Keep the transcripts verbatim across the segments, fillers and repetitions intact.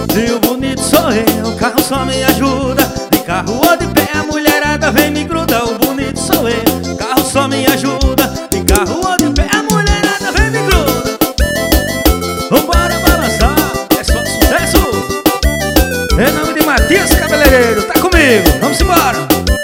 E o bonito sou eu, o carro só me ajuda. De carro ou de pé a mulherada vem me gruda. O bonito sou eu, o carro só me ajuda. De carro ou de pé a mulherada vem me gruda. Vambora balançar, é só sucesso. Em nome de Matias Cabeleireiro, tá comigo, vamos embora.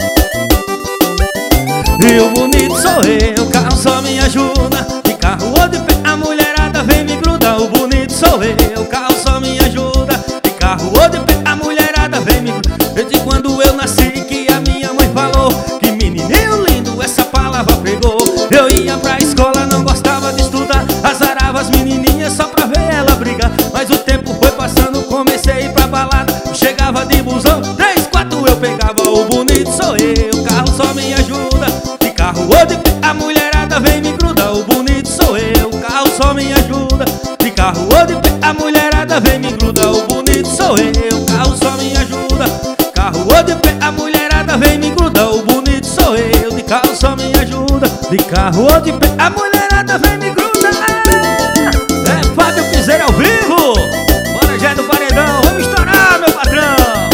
E o bonito sou eu, o carro só me ajuda. De carro ou de pé a mulherada vem me gruda. O bonito sou eu, o carro só me ajuda. De carro ou de pé a mulherada vem me gruda. Desde quando eu nasci que a minha mãe falou que menininho lindo essa palavra pegou. Eu ia pra escola, não gostava de estudar, azarava as menininhas só pra ver ela brigar. Mas o tempo foi passando, comecei a ir pra balada. Chegava de busão, três, quatro eu pegava. O bonito sou eu, o carro só me ajuda. De carro ou de pé a mulherada vem me gruda. O bonito sou eu, o carro só me ajuda. De carro ou de pé a mulherada vem me gruda. O bonito sou eu, o carro só me ajuda. Carro ou de pé a mulherada vem me gruda. O bonito sou eu, de carro só me ajuda. De carro ou de pé a mulherada vem me gruda. É Fábio Piseira ao vivo. Bora já do paredão, vamos estourar meu patrão.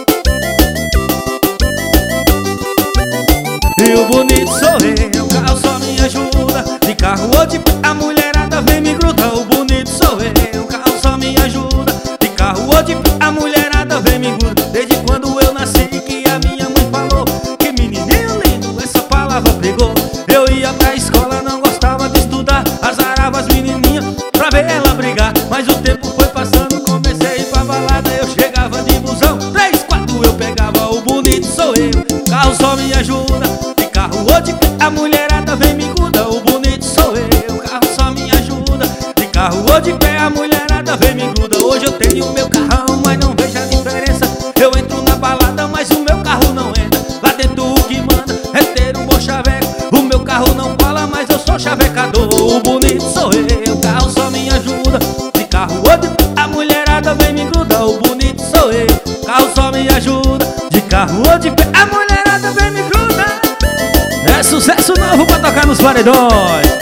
E o bonito sou eu, o carro só me ajuda. De carro ou de pé a mulherada vem me gruda. O bonito sou eu, o carro só me ajuda. De carro ou de pé a mulherada vem me gruda. Desde quando eu nasci que a minha mãe falou que menininho lindo essa palavra pegou. Eu ia pra escola, não gostava de estudar, azarava as menininhas pra ver ela brigar. Mas o tempo foi passando, comecei a ir pra balada. Eu chegava de busão, três, quatro eu pegava. O bonito sou eu, o carro só me ajuda. De carro ou de pé a mulherada vem me gruda. O bonito sou eu, o carro só me ajuda. De carro ou de pé a mulherada vem me gruda. Hoje eu tenho o meu carrão, mas não vejo a diferença. Eu entro na balada, mas o meu carro não entra. Lá dentro o que manda é ter um bom chaveco. O meu carro não fala, mas eu sou chavecador. O bonito sou eu, o carro só me ajuda. De carro ou de pé a mulherada vem me gruda. O bonito sou eu, o carro só me ajuda. De carro ou de pé a mulherada vem me gruda. É sucesso novo pra tocar nos paredões.